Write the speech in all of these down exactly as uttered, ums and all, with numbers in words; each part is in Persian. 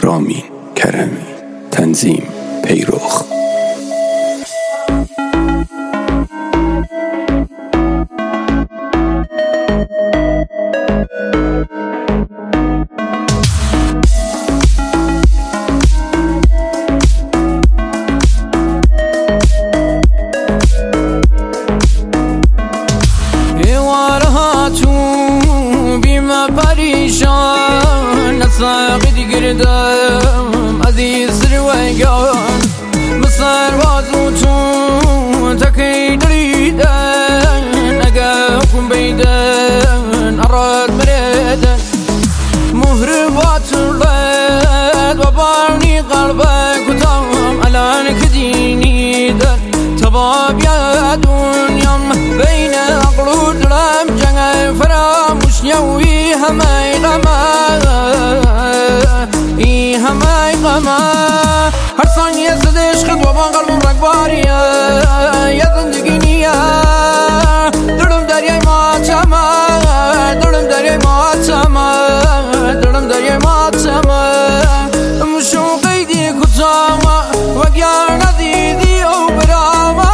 رامین کرمی. تنظیم پیروخ. ساقد گردم عزیز رویان مصر وازوتون تکی دریدن اگه کن بیدن اراد مریدن مهربات الرد و بارنی قلبك وتام الان كديني در تباب يا دنيام بين عقل درام جنگ فراموش يوي همي غما ای همه غما هر ثانیه زدش خد و با قلبم رگباریه یه زندگی نیه دلم دریای ماتمه دلم دریای ماتمه دلم دریای ماتمه مشو قیدی کتامه وگر ندیدی او برامه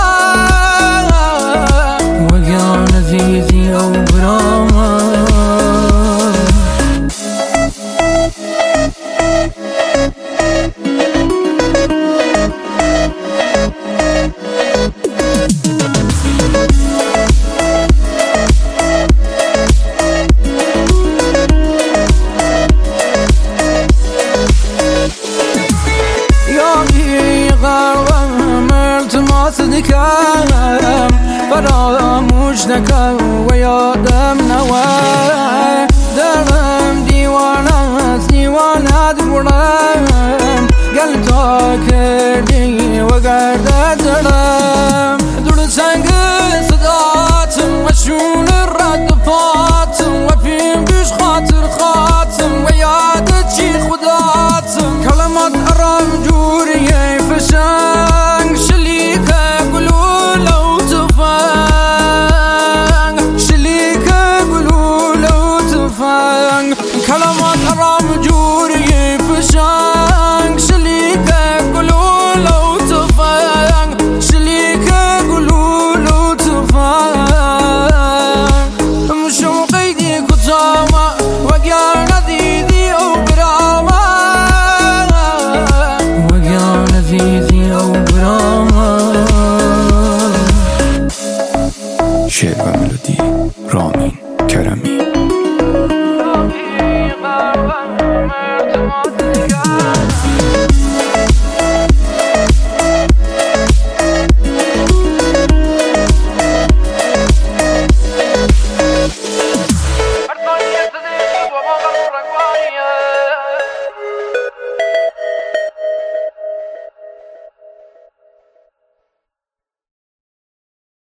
وگر ندیدی او برامه صدقم فراموش نکن و یادم نوه دلم دیوانه است دیوانه دورم گل تا کردی و گردت دلم دور سنگ صداتم و شون رد پاتم و پیم بیش خاطر خاتم و یادت چی خداتم کلمات ارام جوریه فشنگ شلیک كلمات أرام جوري فشانك شليك قولوا لو تفانك شليك قولوا لو تفانك مشو قيدي كتامة وقيا نديدي أو برامة وقيا نديدي أو برامة. شعر و ملودی رامین کرمی. I'm